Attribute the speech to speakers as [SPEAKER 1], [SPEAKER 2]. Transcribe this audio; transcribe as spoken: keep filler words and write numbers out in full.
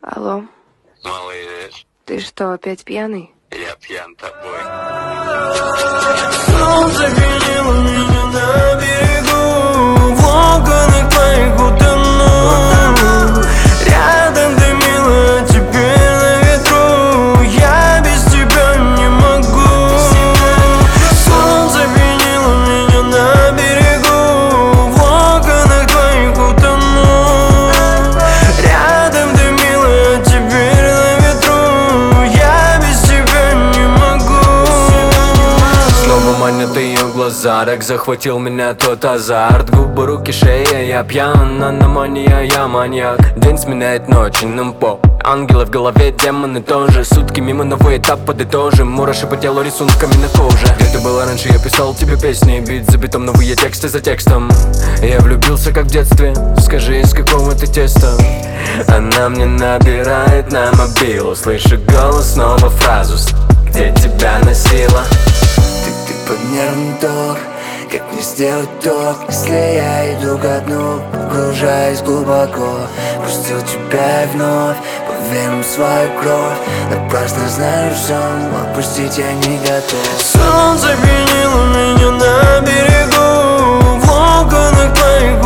[SPEAKER 1] Алло.
[SPEAKER 2] Малыш.
[SPEAKER 1] Ты что, опять пьяный?
[SPEAKER 2] Я пьян тобой.
[SPEAKER 3] Солнце пьянило меня на берегу, в окнах твоих утону. Рядом ты, милая, теперь на ветру. Я без тебя не могу. Солнце пьянило меня на берегу, в окнах твоих утону. Рядом ты, милая, теперь на ветру. Я без тебя не могу.
[SPEAKER 4] Снова манят ее глаза, так захватил меня тот азарт. Губы, руки, шея, я пьян, аномания, я маньяк. День сменяет ночь, нам по ангелы в голове, демоны тоже. Сутки мимо, новый этап подытожим. Мураши по телу рисунками на коже. Где ты была раньше, я писал тебе песни. Бит за битом, новые тексты за текстом. Я влюбился как в детстве, скажи, из какого ты теста. Она мне набирает на мобилу, слышу голос, снова фразу: где тебя носила?
[SPEAKER 3] Ты под нервный ток, как мне сделать ток, если я иду ко дну, погружаясь глубоко. Пустил тебя вновь, по венам свою кровь. Напрасно знаю, что отпустить я не готов. Солнце пьянило меня на берегу, в окнах твоих